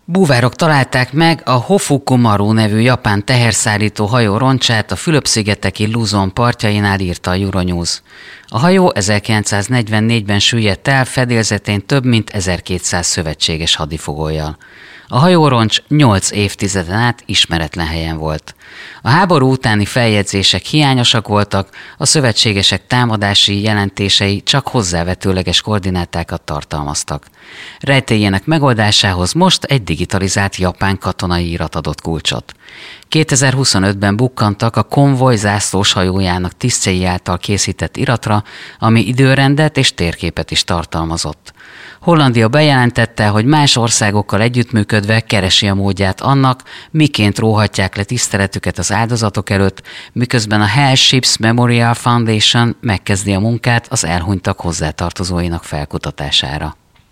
Búvárok találták meg a Hofuku Maru nevű japán teherszállító hajó roncsát a Fülöp-szigeteki Luzon partjainál, írta a Euronews. A hajó 1944-ben süllyedt el, fedélzetén több mint 1200 szövetséges hadifogollyal. A hajóroncs 8 évtizeden át ismeretlen helyen volt. A háború utáni feljegyzések hiányosak voltak, a szövetségesek támadási jelentései csak hozzávetőleges koordinátákat tartalmaztak. Rejtélyének megoldásához most egy digitalizált japán katonai irat adott kulcsot. 2025-ben bukkantak a konvoj zászlós hajójának tisztjei által készített iratra, ami időrendet és térképet is tartalmazott. Hollandia bejelentette, hogy más országokkal együttműködve keresi a módját annak, miként róhatják le tiszteletüket az áldozatok előtt, miközben a Hell Ships Memorial Foundation megkezdi a munkát az elhunytak hozzátartozóinak felkutatására.